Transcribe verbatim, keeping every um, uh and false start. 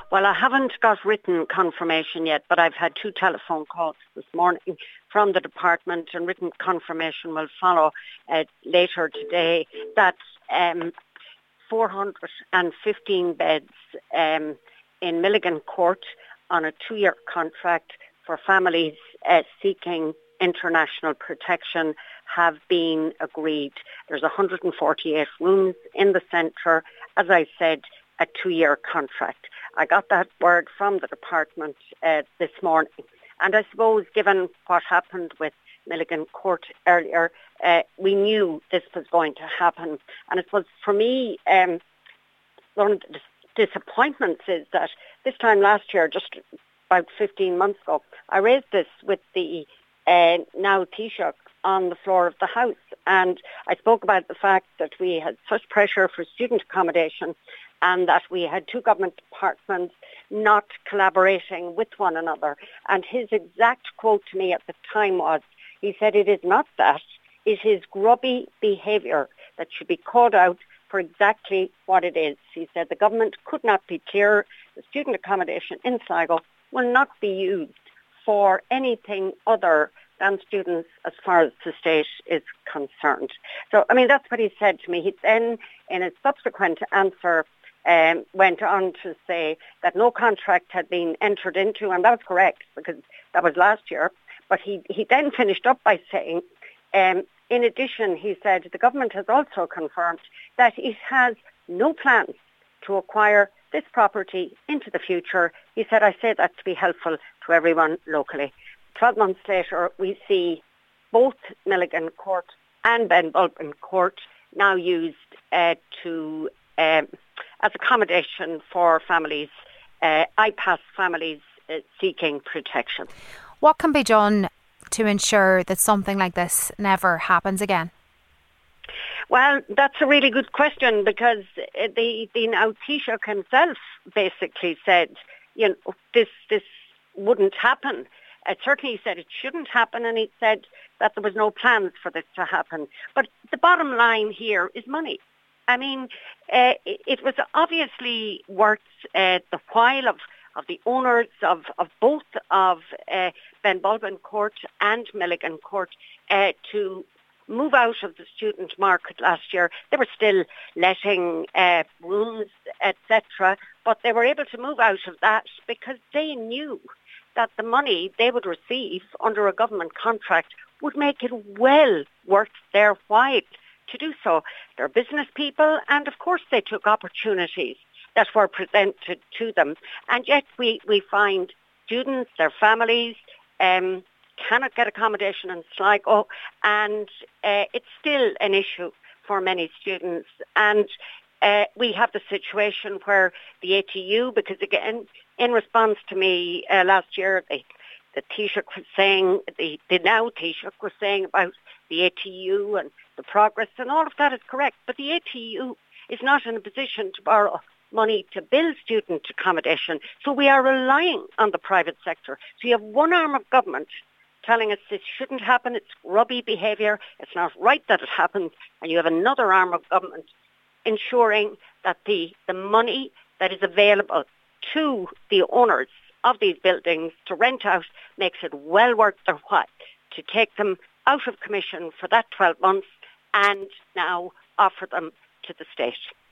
Well, I haven't got written confirmation yet, but I've had two telephone calls this morning from the department, and written confirmation will follow uh, later today that um, four hundred fifteen beds um, in Milligan Court on a two-year contract for families uh, seeking international protection have been agreed. There's one hundred forty-eight rooms in the centre, as I said, a two-year contract. I got that word from the department uh, this morning. And I suppose, given what happened with Milligan Court earlier, uh, we knew this was going to happen. And it was, for me, um, one of the dis- disappointments is that this time last year, just about fifteen months ago, I raised this with the uh, now Taoiseach on the floor of the House. And I spoke about the fact that we had such pressure for student accommodation, and that we had two government departments not collaborating with one another. And his exact quote to me at the time was, he said, "It is not that, it is grubby behaviour that should be called out for exactly what it is." He said the government could not be clearer. The student accommodation in Sligo will not be used for anything other than students as far as the state is concerned. So, I mean, that's what he said to me. He then, in a subsequent answer, Um, went on to say that no contract had been entered into, and that was correct because that was last year. But he, he then finished up by saying, um, in addition, he said, the government has also confirmed that it has no plans to acquire this property into the future. He said, "I say that to be helpful to everyone locally." Twelve months later, we see both Milligan Court and Benbulben Court now used uh, to... Um, as accommodation for families, uh, I P A S families uh, seeking protection. What can be done to ensure that something like this never happens again? Well, that's a really good question, because the, the now Taoiseach himself basically said, you know, this, this wouldn't happen. Uh, certainly he said it shouldn't happen, and he said that there was no plans for this to happen. But the bottom line here is money. I mean, uh, it was obviously worth uh, the while of, of the owners of, of both of uh, Benbulben Court and Milligan Court uh, to move out of the student market last year. They were still letting uh, rooms, et cetera, but they were able to move out of that because they knew that the money they would receive under a government contract would make it well worth their while to do so. They're business people, and of course they took opportunities that were presented to them. And yet we, we find students, their families, um, cannot get accommodation in Sligo, and uh, it's still an issue for many students. And uh, we have the situation where the A T U, because again, in response to me uh, last year, the, the Taoiseach was saying, the, the now Taoiseach was saying about the A T U and the progress, and all of that is correct. But the A T U is not in a position to borrow money to build student accommodation. So we are relying on the private sector. So you have one arm of government telling us this shouldn't happen, it's grubby behaviour, it's not right that it happens, and you have another arm of government ensuring that the, the money that is available to the owners of these buildings to rent out makes it well worth their while to take them out of commission for that twelve months and now offer them to the state.